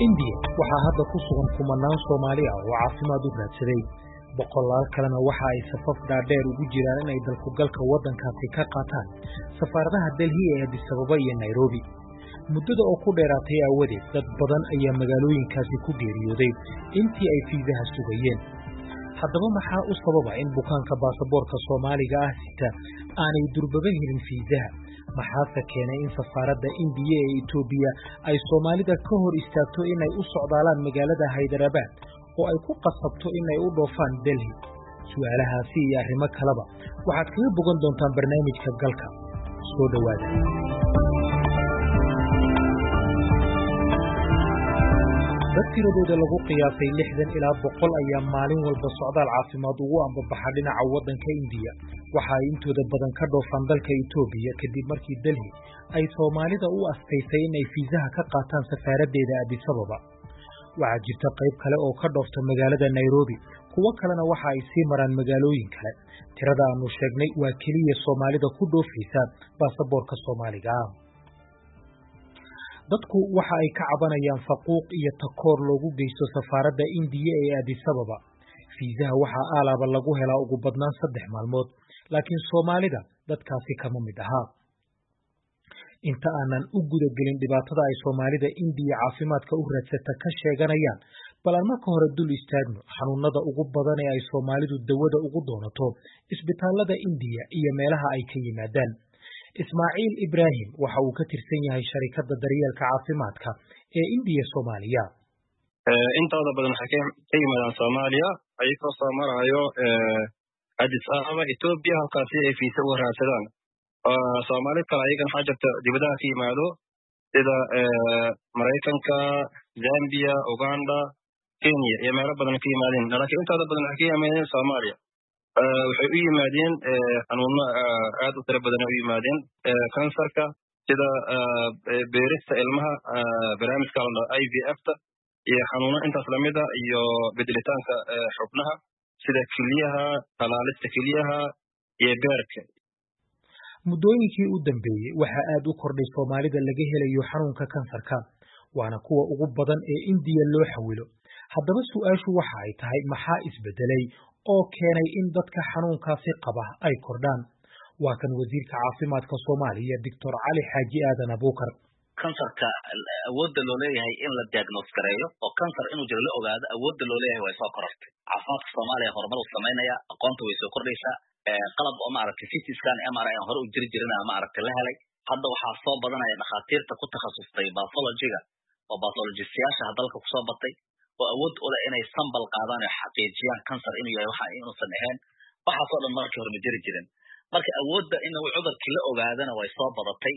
India waxaa hadda ku sugan kumanaan Soomaali ah oo caafimaad u raadsaday. Boqolaal kalena waxa ay safaf dhaadheer ugu jiraan inay dalku-galka waddankaasi ka qaataan safaaradaha Delhi ee Addis Ababa iyo Nairobi. Muddada oo ku dheeraatay aawadeed dad badan ayaa magaalooyinkaasi ku geeriyooday intii ay fiisaha sugayeen. Haddaba maxaa u sababa in bukaanka baasaboorka Soomaaliga ah sita aanay durbaba helin fiisaha? Maxaase keenay in safaaradda Indiya ee Itoobiya ay Soomaalida ka hor istaagto inay u socdaalaan magaalada Hyderabad oo ay ku qasabto inay u dhoofaan Delhi? Su'aalahaasi iyo arrimo kaleba waxaad kaga bogan doontaan barnaamijka galka. Soo dhawaada. dad tiradooda lagu qiyaasay 60 ilaa 100 ayaa maalin walba socdaal caafimaad ugu ambabaxa dhinaca waddanka Indiya. Waxa ay intooda badan ka dhoofaan dalka Itoobiya kadib markii Delhi ay Soomaalida u astaysay inay fiisaha ka qaataan safaaraddeeda Addis Ababa. Waxaa jirta qayb kale oo ka dhoofta magaalada Nairobi, kuwo kalena waxa ay sii maraan magaalooyin kale. Tirada aanu sheegnay waa keliya Soomaalida ku dhoofaysa baasaboorka Soomaaliga ah. dadku waxa ay ka cabanayaan faquuq iyo takoor loogu geysto safaaradda Indiya ee Addis Ababa. Fiisaha waxaa aalaaba lagu helaa ugu badnaan 3 maalmood, laakiin Soomaalida dadkaasi kama mid aha. Inta aanan u gudagelin dhibaatada ay Soomaalida Indiya caafimaadka u raadsata ka sheeganayaan, bal aan marka hore dul istaagno xanuunada ugu badan ee ay Soomaalidu dawada ugu doonato isbitaalada Indiya iyo meelaha ay ka yimaadaan. Ismaaciil Ibraahim waxa uu ka tirsan yahay sharikadda daryeelka caafimaadka ee Indiya Soomaaliya. Intooda badan waxay ka yimaadaan Soomaaliya ayagoo soo marayo Addis Ababa Itoobiya halkaasi ay fiisa u raadsadaan. Soomaali kale ayagana waxaa jirta dibadaha ka yimaado sida Maraykanka, Zambia, Uganda, Kenya iyo meelo badan ka yimaadeen. Laakiin intooda badan waxay ka yimaadeen Soomaaliya. waxay u yimaadeen xanuuno aad u tiro badan u yimaadeen kansarka sida beerista ilmaha barnaamijka IVF-ta iyo xanuuno intaas lamid ah iyo bedelitaanka xubnaha sida kiliyaha, talaalista kiliyaha iyo beerka. Muddooyinkii u dambeeyey waxaa aad u kordhay Soomaalida laga helayo xanuunka kansarka, waana kuwa ugu badan ee Indiya loo xawilo. Haddaba su'aashu waxa ay tahay maxaa isbedelay oo keenay in dadka xanuunkaasi qaba ay kordhaan? Waa kan wasiirka caafimaadka Soomaaliya Dr. Cali Xaaji Aadan Abuukar. kansarka awoodda loo leeyahay in la diagnose gareeyo oo kansar inuu jiro la ogaado awoodda loo leeyahay way soo korortay. Caafimaadka Soomaaliya horumar u sameynaya, aqoonta way soo kordhaysaa. qalab oo maaragtay CT scan MRI aan hore u jiri jirin maaragtay la helay. Hadda waxaa soo badanaya dhakhaatiirta ku takhasustay pathology-ga oo pathologists-yaasha dalka ku soo batay oo awood u leh inay sambal qaadaan oo xaqiijiyaan kansar inuu yahay waxa inuusan ahayn. waxaasoo dhan markii hore ma jiri jirin. marka awoodda in cudurkii la ogaadana way soo badatay.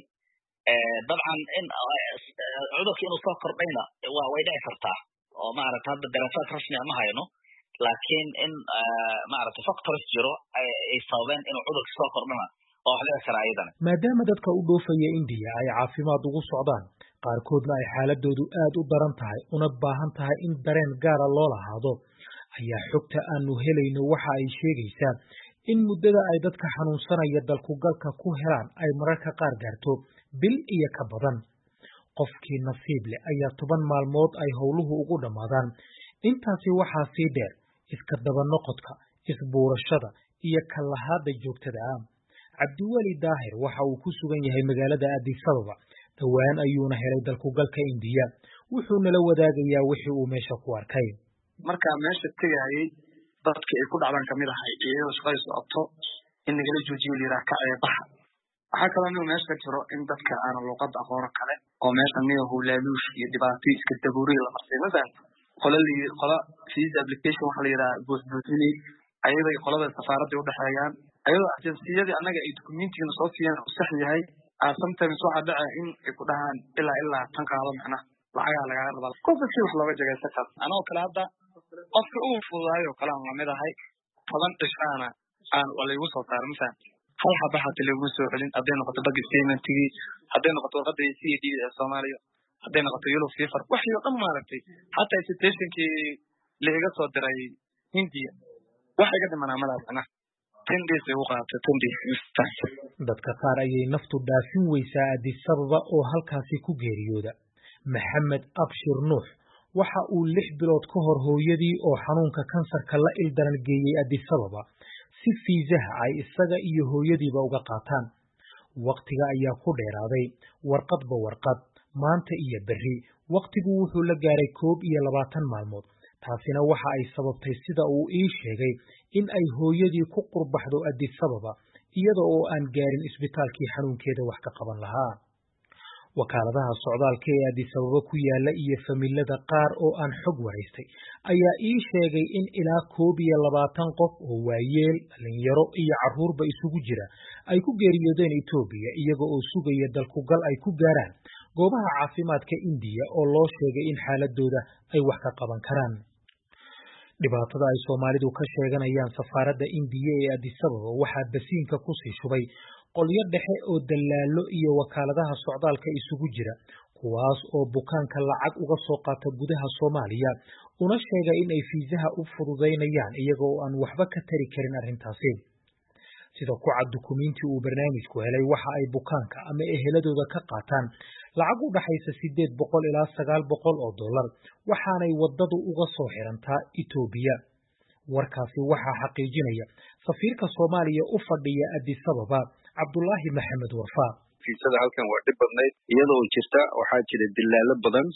dabcan in cudurkii inuu soo kordhayna way dhici kartaa oo maaragtay hadda daraasaad rasmi ah ma hayno, laakiin in maaragtay factors jiro ay sababeen inuu cudurkii soo kordhana oo wax dhici kara ayadana. Maadaama dadka u dhoofaya Indiya ay caafimaad ugu socdaan, qaarkoodna ay xaaladoodu aad u daran tahay una baahan tahay in dareen gaara loo lahaado, ayaa xogta aanu helayno waxa ay sheegaysaa in muddada ay dadka xanuunsanaya dalku-galka ku helaan ay mararka qaar gaarto bil iyo ka badan. Qofkii nasiib leh ayaa 10 maalmood ay howluhu ugu dhammaadaan. Intaasi waxaa sii dheer iska daba noqodka, isbuurashada iyo kallahaada joogtada ah. Cabdiweli Daahir waxa uu ku sugan yahay magaalada Addis Ababa. Dhawaan ayuuna helay dalku-galka Indiya. Wuxuu nala wadaagayaa wixii uu meesha ku arkay. markaa meesha tegayay dadkii ay ku dhacdaan kamid ahay iyadoo shaqay socoto in nagala joojiyo liiraa ka ceebaha. waxaa kaloo inuu meesha jiro in dadka aan luqadda aqoon kale oo meesha niyahu laaluush iyo dhibaato iska dabuuriye la marsay masalan qola visa application waxa la yiraahdaa buuxbuuxinay ayadoo qolada safaaradda u dhaxeeyaan ayadoo agenciyadii annaga ay documentiga soo siiyeen u sax yahay sometimes waxa dhaca in ay ku dhahaan ilaa tan qaado macna lacaga laga rabaa qofkii wax looga jagaysan karo. anoo kale hadda qofka uu fududaayo kala aan lamid ahay 10 cishaana aan wala igu soo saaray misan hal xaba hada lagu soo celin haday noqoto bagi payment-igi haday noqoto warqadda CD ee Soomaaliya haday noqoto yellow fever waxii dhan maaragtay hatta citationkii la iga soo diray Hindiya waxa iga dhimanaa malaha 10 days ay u qaadatay 10 days. dadka qaar ayay naftu dhaafin weysaa Addis Ababa oo halkaasi ku geeriyooda. Maxamed Abshir Nuux waxa uu 6 bilood ka hor hooyadii oo xanuunka kansarka la ildaran geeyey Addis Ababa si fiisaha ay isaga iyo hooyadiiba uga qaataan. Waqtiga ayaa ku dheeraaday, warqadba warqad, maanta iyo berri, waqtigu wuxuu la gaaray 21 maalmood. Taasina waxa ay sababtay sida uu ii sheegay in ay hooyadii ku qurbaxdo Addis Ababa iyada oo aan gaarin isbitaalkii xanuunkeeda wax ka qaban lahaa. Wakaaladaha socdaalka ee Addis Ababa ku yaala iyo familada qaar oo aan xog waraystay ayaa ii sheegay in ilaa 21 qof oo waayeel, dhalinyaro iyo carruurba isugu jira ay ku geeriyoodeen Itoobiya iyaga oo sugaya dalkugal ay ku gaaraan goobaha caafimaadka Indiya oo loo sheegay in xaaladooda ay wax ka qaban karaan. Dhibaatada ay Soomaalidu ka sheeganayaan safaaradda Indiya ee Addis Ababa waxaa basiinka ku sii shubay qolyo dhexe oo dalaalo iyo wakaaladaha socdaalka isugu jira, kuwaas oo bukaanka lacag uga soo qaata gudaha Soomaaliya una sheega in ay fiisaha u fududaynayaan iyaga oo aan waxba ka tari karin arrintaasi. Sida ku cad dukumiintii uu barnaamijku helay, waxa ay bukaanka ama eheladooda ka qaataan lacag u dhaxaysa $800 ilaa $900, waxaanay waddadu uga soo xirantaa Itoobiya. Warkaasi waxaa xaqiijinaya safiirka Soomaaliya u fadhiya Addis Ababa, Cabdullaahi Maxamed Warfaa. Fiisada halkan waa dhib badnayd iyadoo jirta waxaa jira dilaalo badan,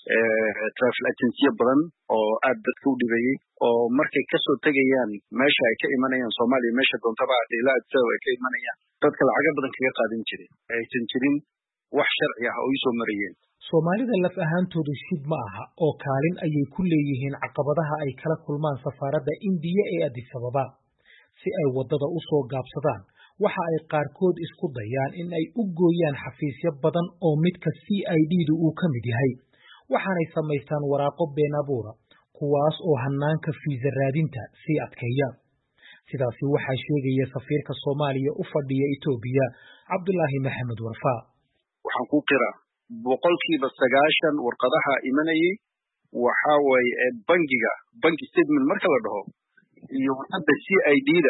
travel agency badan oo aad dadka u dhibayay oo markay ka soo tagayaan meesha ay ka imanayaan Soomaaliya meesha doontaba ilaa Addis Ababa ay ka imanayaan dadka lacag badan kaga qaadan jiray aysan jirin wax sharci ah oo soo marayeen. Soomaalida laf ahaantoodu shid ma aha oo kaalin ayay ku leeyihiin caqabadaha ay kala kulmaan safaaradda Indiya ee Addis Ababa. Si ay waddada u soo gaabsadaan, waxa ay qaarkood isku dayaan in ay u gooyaan xafiisyo badan oo midka CID-du uu ka mid yahay, waxaanay samaystaan waraaqo been abuura, kuwaas oo hannaanka fiisa raadinta sii adkeeya. Sidaasi waxaa sheegaya safiirka Soomaaliya u fadhiya Itoobiya, Cabdullaahi Maxamed Warfaa. Waxaan ku qiraa 90% warqadaha imanayay waxa way bangi statement marka la dhaho iyo warqadda CID-da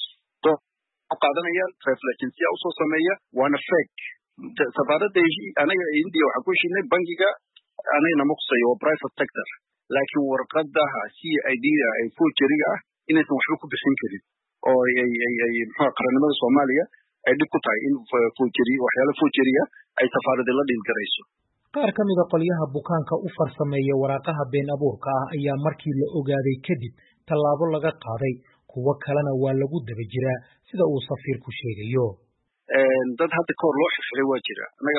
qaadanayaan travel agency u soo sameeya waana fake. Safaaradda anaga Indiya waxa ku heshiinay bangiga anayna maqsayo oo private sector, laakiin warqadaha CID-da ay forgery ah inaysan waxba ku bixin karin oo ay qaranimada Soomaaliya ay dhib ku tahay in waxyaalo forgery ah ay safaaradda la dhil garayso. Qaar ka mid ah qolyaha bukaanka u farsameeya waraaqaha been abuurka ah ayaa markii la ogaaday kadib tallaabo laga qaaday, kuwa kalena waa lagu daba jiraa sida uu safiirku sheegayo. Dad hadda ka hor loo xirxiray waa jira. Anaga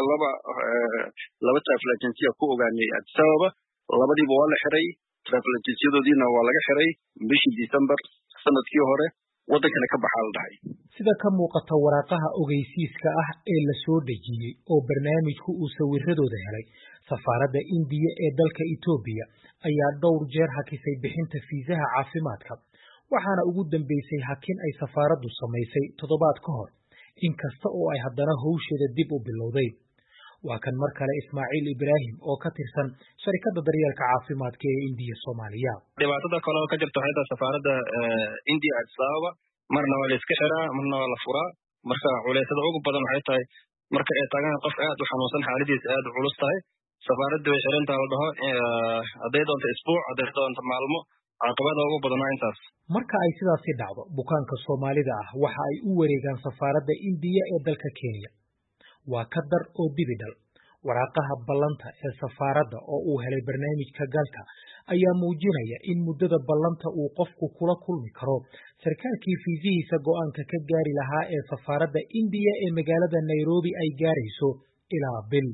laba travel agency ku ogaanay Addis Ababa, labadiiba waa la xiray, travel agency-yadoodiina waa laga xiray bishii December sanadkii hore, waddankana ka baxaa la dhahay. Sida ka muuqata waraaqaha ogeysiiska ah ee la soo dejiyey oo barnaamijku uu sawiradooda helay, safaaradda Indiya ee dalka Itoobiya ayaa dhowr jeer hakisay bixinta fiisaha caafimaadka, waxaana ugu dambeysay hakin ay safaaraddu samaysay toddobaad ka hor, inkasta oo ay haddana hawsheeda dib u bilowday. Waa kan mar kale Ismaaciil Ibraahim oo ka tirsan sharikadda daryeelka caafimaadka ee Indiya Soomaaliya. Dhibaatada kale oo ka jirta hay'adda safaaradda Indiya Addis Ababa marna waa la iska xiraa marna waa la furaa. Marka culeysada ugu badan waxay tahay marka ay tagaan qof aad u xanuunsan xaaladiisa aad u culus tahay, safaaradda way xirantaa la dhaho hadday doonto isbuuc, hadday doonto maalmo. Caqabada ugu badan waa intaas. Marka ay sidaasi dhacdo, bukaanka Soomaalida ah waxa ay u wareegaan safaaradda Indiya ee dalka Kenya. Waa ka dar oo dibidhal. Waraaqaha ballanta ee safaaradda oo uu helay barnaamijka galka ayaa muujinaya in muddada ballanta uu qofku kula kulmi karo sarkaalkii fiisihiisa go'aanka ka gaari lahaa ee safaaradda Indiya ee magaalada Nairobi ay gaarayso ilaa bil.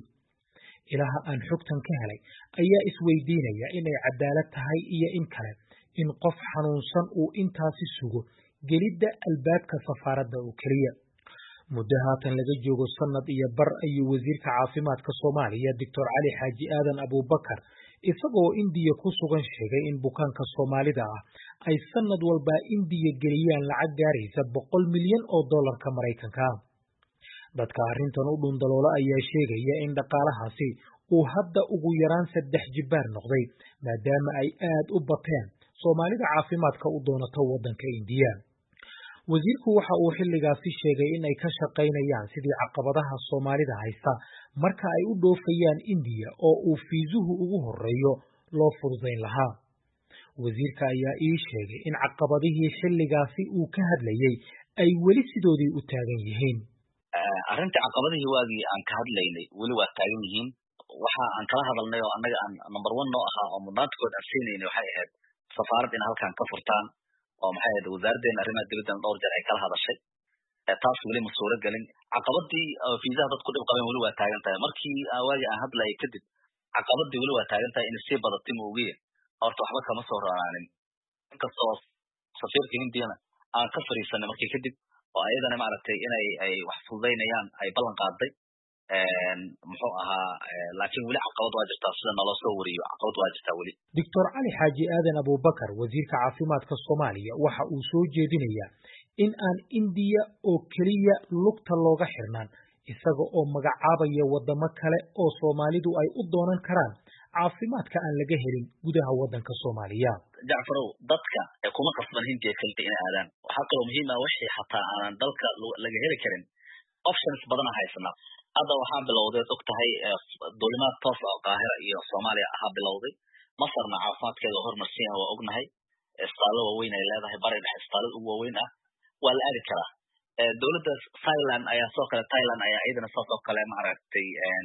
Ilaha aan xogtan ka helay ayaa isweydiinaya inay cadaalad tahay iyo in kale in qof xanuunsan uu intaasi sugo gelidda albaabka safaaradda oo keliya. Muddo haatan laga joogo sanad iyo bar ayuu wasiirka caafimaadka Soomaaliya Dr. Cali Xaaji Aadan Abuubakar isagoo Indiya ku sugan sheegay in bukaanka Soomaalida ah ay sanad walba Indiya geliyaan lacag gaaraysa $100 milyan oo dollarka Maraykanka ah. Dadka arrintan u dhundaloola ayaa sheegaya in dhaqaalahaasi uu hadda ugu yaraan 3 jibaar noqday maadaama ay aad u bateen Soomaalida caafimaadka u doonato waddanka Indiya. Wasiirku waxa uu xilligaasi sheegay in ay ka shaqaynayaan sidii caqabadaha Soomaalida haysta marka ay u dhoofayaan Indiya oo uu fiisuhu ugu horeeyo loo fududayn lahaa. Wasiirka ayaa ii sheegay in caqabadihii xilligaasi uu ka hadlayay ay weli sidoodii u taagan yihiin. Arrintii caqabadihii waagii aan ka hadlaynay weli waa taagan yihiin. Waxa aan kala hadalnay oo annaga aan number 1 noo ahaa oo mudnaantooda aan siinayna waxay ahayd safaarad in halkan ka furtaan oo maxay ahayd wasaaraddeena arrimaha dibadda dhowr jeer ay kala hadashay. Taas weli ma suura galin. Caqabadii fiisaha dadku dhib qabeen weli waa taagan tahay. Markii waagii aan hadlayay kadib caqabadii weli waa taagan tahay in sii badatay moogiye horta waxba kama soo raacin. Inkastoo safiirka Hindiyana aan ka fariisanay markii kadib oo ayadana maaragtay inay ay wax fududaynayaan ay ballan qaaday muxuu ahaa laakiin weli caqabad waa jirtaa sida naloo soo wariyo caqabad waa jirtaa weli. Dr. Cali Xaaji Aadan Abubakar wasiirka caafimaadka Soomaaliya waxa uu soo jeedinayaa in aan Indiya oo kaliya lugta looga xirnaan isaga oo magacaabaya wadamo kale oo Soomaalidu ay u doonan karaan caafimaadka aan laga helin gudaha wadanka Soomaaliya. Jacfarow dadka kuma qasban Hindiya kaliya inay aadaan. Waxa kaloo muhiim ah wixii xataa aan dalka laga heli karin options badan haysana. Hadda waxaa bilowday ogtahay duulimaad toos ah Qaahira iyo Soomaaliya ahaa bilowday. Masarna caafimaadkeeda horumarsan waa ognahay. Isbitaallo waaweyn ay leedahay bari dhexe isbitaallo ugu waaweyn ah waa la aadi karaa. Dowladda Thailand ayaa soo kale Thailand ayaa iyadana soo kale maaragtay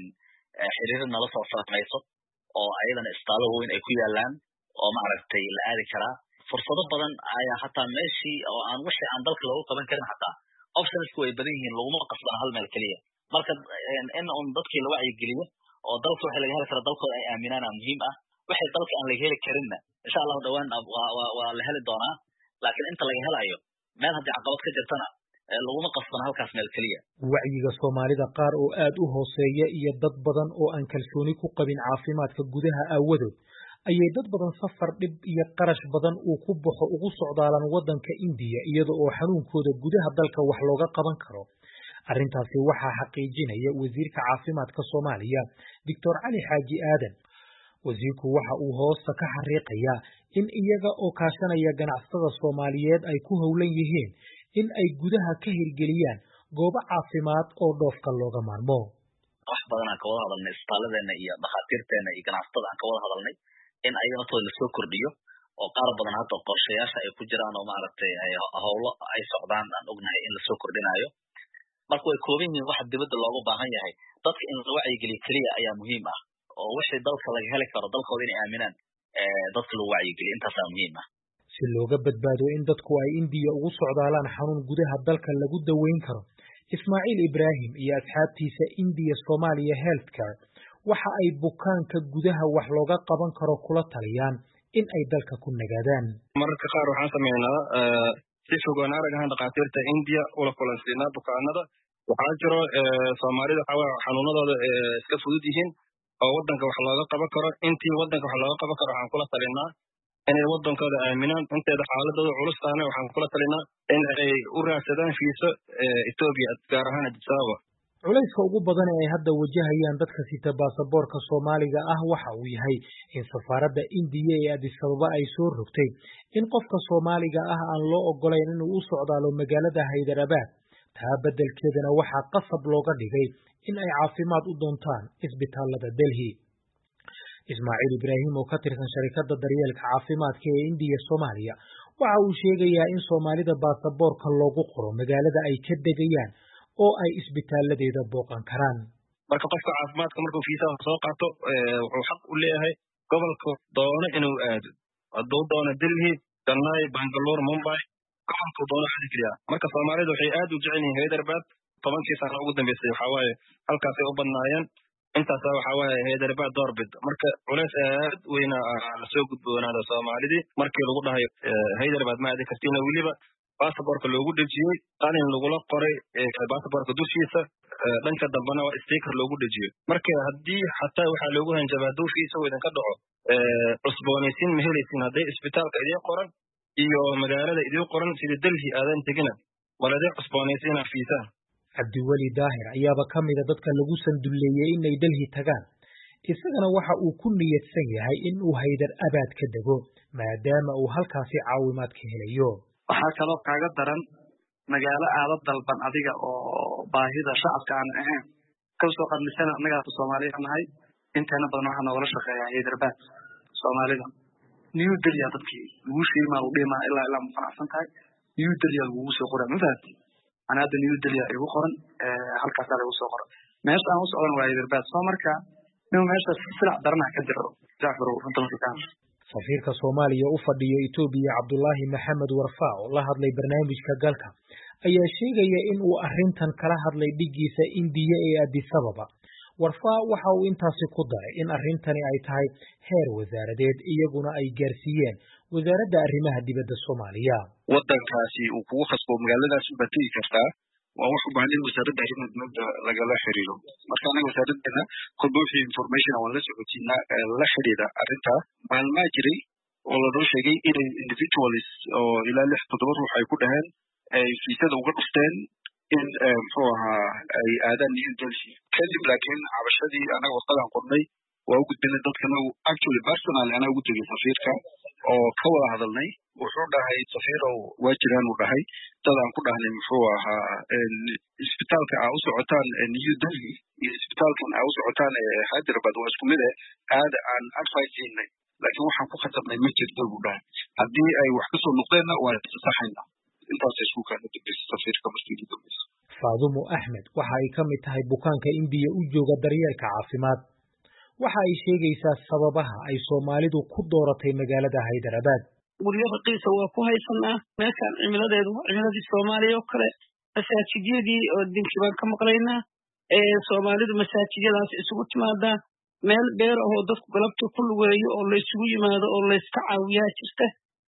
xiriir nala soo samayso oo ayadana isbitaallo waaweyn ay ku yaalaan oo maaragtay la aadi karaa. Fursado badan ayaa hataa meeshii oo aan wixii aan dalka lagu qaban karin hataa optionsku way badan yihiin laguma qasban hal meel kaliya. Marka in dadkii la wacyi geliyo oo dalka waxa laga heli karo dalkooda ay aaminaan muhiim ah. Wixii dalka aan laga heli karinna insha Allah dhawaan waa la heli doonaa. Laakiin inta laga helayo meel haddii caqabad ka jirtana laguma qasban halkaas meel kaliya. Wacyiga Soomaalida qaar oo aad u hooseeya iyo dad badan oo aan kalsooni ku qabin caafimaadka gudaha aawadood ayay dad badan safar dhib iyo qarash badan uu ku baxo ugu socdaalaan wadanka Indiya iyada oo xanuunkooda gudaha dalka wax looga qaban karo. Arrintaasi waxaa xaqiijinaya wasiirka caafimaadka Soomaaliya Dr. Cali Xaaji Aadan. Wasiirku waxa uu hoosta ka xariiqayaa in iyaga oo kaashanaya ganacsatada Soomaaliyeed ay ku howlan yihiin in ay gudaha ka hirgeliyaan goobo caafimaad oo dhoofka looga maarmo. Wax badan aan ka wada hadalnay isbitaalladeena iyo dhakhaatiirteena iyo ganacsatada aan ka wada hadalnay in ayagana tooda la soo kordhiyo oo qaar badan hadda qorshayaasha ay ku jiraan oo maaragtay howlo ay socdaan aan ognahay in la soo kordhinayo. Marka way kooban yihiin waxa dibadda looga baahan yahay dadka in la wacyigeliyo kaliya ayaa muhiim ah oo wixii dalka laga heli karo dalkooda inay aaminaan dadka lagu wacyigeliyo intaasaa muhiim ah. Si looga badbaado in dadku ay Indiya ugu socdaalaan xanuun gudaha dalka lagu daweyn karo, Ismaaciil Ibraahim iyo asxaabtiisa Indiya Somalia Healthcare waxa ay bukaanka gudaha wax looga qaban karo kula taliyaan in ay dalka ku nagaadaan. Mararka qaar waxaan sameynaa si fogaan arag ahaan dhakhaatiirta Indiya ula kulansiinaa bukaanada. Waxaa jiro Soomaalida xanuunadooda iska fudud yihiin oo wadanka wax looga qaban karo. Intii wadanka wax looga qaban karo waxaan kula talinaa inay wadankooda aaminaan. Inteeda xaaladooda culus tahana waxaan kula talinaa in ay u raadsadaan fiiso Ethiopia gaar ahaan Addis Ababa. Culayska ugu badan ee hadda wajahayaan dadka sita baasaboorka Soomaaliga ah waxa uu yahay in safaaradda Indiya ee Addis Ababa ay soo rogtay in qofka Soomaaliga ah aan loo ogolayn inuu u socdaalo magaalada Hyderabad. Taa beddelkeedana waxaa qasab looga dhigay in ay caafimaad u doontaan isbitaalada Delhi. Ismaaciil Ibraahim oo ka tirsan sharikadda daryeelka caafimaadka ee Indiya Soomaaliya waxa uu sheegayaa in Soomaalida baasaboorka loogu qoro magaalada ay ka degayaan oo ay isbitaaladeeda booqan karaan. Marka qofka caafimaadka markuu fiisaha soo qaato wuxuu xaq u leeyahay gobolka doono inuu aado. Hadduu doono Delhi, Chennai, Bangalore, Mumbai, gobolka doono aadi kaliya. Marka Soomaalida waxay aad u jecel yihiin Hyderabad. 10 sano ugu dambeysay waxa waaye halkaas ay u badnaayeen. Intaas waxa waaye Hyderabad doorbid. Marka culays aad weyn la soo gudboonaada Soomaalidii markii lagu dhahay Hyderabad ma aadi kartiin waliba baasaboorka loogu dhajiyay qalin lagula qoray baasaboorka dushiisa dhanka dambana waa sticker loogu dhajiyay. Marka haddii xataa waxa loogu hanjabaa duufiisa uu idinka dhaco cusboonaysiin ma helaysiin hadday isbitaalka idin qoran iyo magaalada idin qoran sida Delhi aadan tegina walada cusboonaysiina fiisaha. Cabdiwali Daahir ayaaba ka mid ah dadka lagu sanduleeyay inay Delhi tagaan. Isagana waxa uu ku niyadsan yahay in uu Hyderabad ka dego maadaama uu halkaasi caawimaad ka helayo. Waxaa kaloo kaaga daran magaalo aad dalban adiga oo baahida shacabka aan ahayn ka soo qadmisana anaga Soomaaliyeed nahay inteena badan waxaan wada shaqeeyaa Hyderabad soomaalida new delhi dadkii lagu sheegay u dhima ilaa ma qanacsan tahay new delhi lagu soo qoray mafaati ana hadda new delhi igu qoran halkaas lagu soo qoray meesha aan u socon waayay darbaad soo markaa inuu meesha silac darna ka jiro Jaafar runtan fiican safiirka Soomaaliya u fadhiyo Itoobiya Cabdullaahi Maxamed Warfaa oo la hadlay barnaamijka galka ayaa sheegaya in uu arrintan kala hadlay dhigiisa Indiya ee Addis Ababa Warfaa waxa uu intaasi ku daray in arrintani ay tahay heer wasaaradeed iyaguna ay gaarsiiyeen wasaaradda arrimaha dibadda Soomaaliya wadankaasi uu kugu khasbo magaaladaas u batay kartaa waa wax u baahan in wasaaradda arrimaha dibadda lagala xiriiro marka anaga wasaaraddeena kolba wixii information aan la socotiina la xiriira arrinta maalmaa jiray oo lanoo sheegay inay individuals oo ilaa 6-7 ruux ay ku dhaheen ay fiisada uga dhufteen in muxuu ahaa ay aadaan New Delhi kadib laakiin cabashadii anaga warqadaan qornay waa u gudbinay dadkana actually personal ana ugu tegay safiirka oo ka wada hadalnay wuxuu dhahay safiirow waa jiraan uu dhahay dadaan ku dhahnay muxuu ahaa isbitaalka aa u socotaan New Delhi iyo isbitaalkan aa u socotaan Hyderabad waa isku mid aad aan advice-inay laakiin waxaan ku khasabnay ma jirto buu dhahay haddii ay wax ka soo noqdeenna waa saxayna intaas isku kala dibis safiirka mas'uuliyadda dibis Faadumo Ahmed waxa ay kamid tahay bukaanka Indiya u jooga daryeelka caafimaad waxa ay sheegaysaa sababaha ay Soomaalidu ku dooratay magaalada Hyderabad guryo raqiis waa ku haysanaa meeshan cimiladeedu cimiladii Soomaaliya oo kale masaajidiyadii oo dinkii baan ka maqlaynaa Soomaalidu masaajidadaas isugu timaada meel beer ah oo dadku galabta ku lugeeyo oo la isugu yimaado oo la iska caawiyaa jirta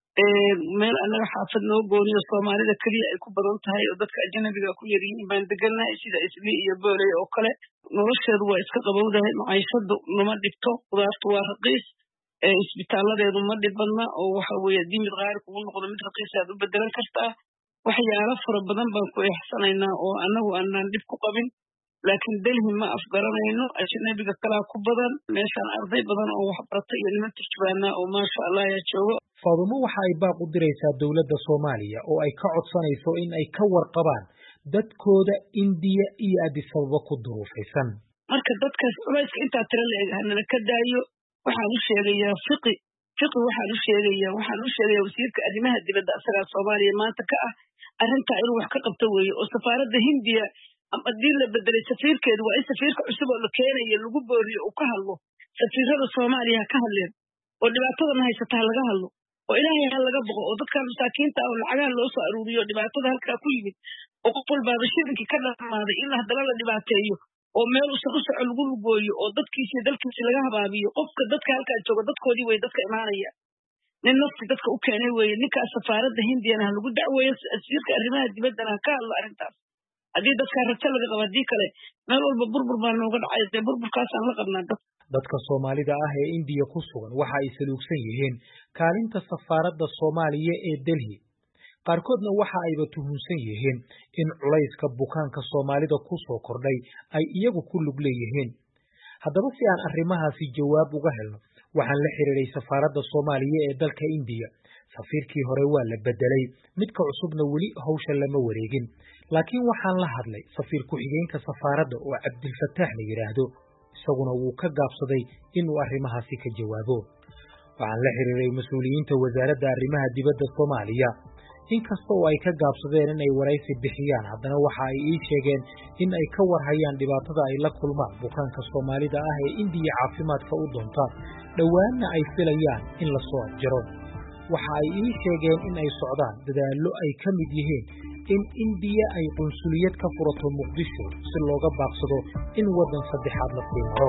meel anaga xaafad noo gooniyo Soomaalida kaliya ay ku badan tahay oo dadka ajnabiga ku yar yihiin baan degannahay sida Isli iyo Booley oo kale nolosheedu waa iska qabowdahay maciishadu nama dhibto qudaartu waa raqiis isbitaaladeedu ma dhibadna oo waxa weeye dimid qaar kugu noqdo mid raqiis aad u bedelan kartaa waxyaalo fara badan baan ku ihsanaynaa oo anagu aanan dhib ku qabin laakiin Delhi ma afgaranayno ajnabiga kala ku badan meeshan arday badan oo wax bartay iyo niman turjubaana oo maasha Allah ya joogo Faadumo waxa ay baaq u diraysaa dawladda Soomaaliya oo ay ka codsanayso in ay ka warqabaan dadkooda Indiya iyo Addis Ababa ku duruufaysan marka dadkaas culayska inta tira leeyahay ka daayo waxaan u sheegayaa fiqi waxaan u sheegayaa wasiirka arrimaha dibadda asaga Soomaaliya maanta ka ah arrinta inuu wax ka qabto weeye oo safaaradda Hindiya ama diin la bedelay safiirkeedu waa in safiirka cusub oo la keenayo lagu booriyo uu ka hadlo safiirada Soomaaliya ka hadleen oo dhibaatada haysata laga hadlo oo ilaahay hal laga boqo oo dadka masaakiinta oo lacagaha loo soo aruuriyo dhibaatada halka ku yimid oo qof walba shirki ka dhamaaday in hadana la dhibaateeyo oo meel u soo lagu lugooyo oo dadkiisa dalkiisa laga habaabiyo qofka dadka halka jooga dadkoodii way dadka imaanaya nin nafsi dadka u keenay way ninka safaaradda Hindiyana lagu dacweeyo safiirka arrimaha dibadda ka hadlo arrintaas haddii dadka rajo laga qabo haddii kale meel walba burbur baa nooga dhacay burburkaas aan la qabnaa dadka Soomaalida ah ee Indiya ku sugan waxa ay saluugsan yihiin kaalinta safaaradda Soomaaliya ee Delhi qaarkoodna waxa ayba tuhunsan yihiin in culayska bukaanka Soomaalida ku soo kordhay ay iyagu ku lug leeyihiin haddaba si aan arrimahaasi jawaab uga helno waxaan la xiriiray safaaradda Soomaaliya ee dalka Indiya safiirkii hore waa la bedelay midka cusubna weli hawsha lama wareegin laakiin waxaan la hadlay safiir ku-xigeenka safaaradda oo Cabdilfataax la yiraahdo isaguna wuu ka gaabsaday inuu arrimahaasi ka jawaabo waxaan la xiriiray mas'uuliyiinta wasaaradda arrimaha dibadda Soomaaliya inkasta oo ay ka gaabsadeen in ay waraysi bixiyaan haddana waxa ay ii sheegeen in ay ka warhayaan dhibaatada ay la kulmaan bukaanka Soomaalida ah ee Indiya caafimaadka u doonta dhawaanna ay filayaan in la soo afjaro waxa ay ii sheegeen in ay socdaan dadaallo ay ka mid yihiin in Indiya ay qunsuliyad ka furato Muqdisho si looga baaqsado in wadan saddexaad la sii maro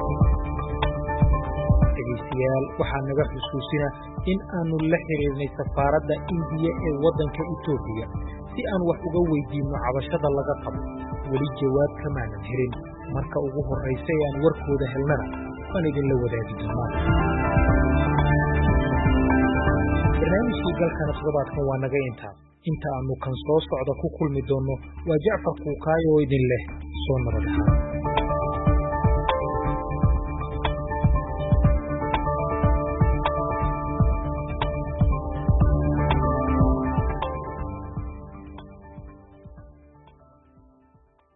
dhegeystayaal waxaa naga xusuusina in aanu la xiriirnay safaaradda Indiya ee wadanka Itoobiya si aan wax uga weydiino cabashada laga qabo weli jawaab kamaanan helin marka ugu horeysa ee aan warkooda helnana waan idinla wadaagi doonaa barnaamijkii galkana toddobaadkan waa naga inta aanu kan soo socda ku kulmi doono waa Jacfar Kuukaayo oo idin leh soo nabad ahaan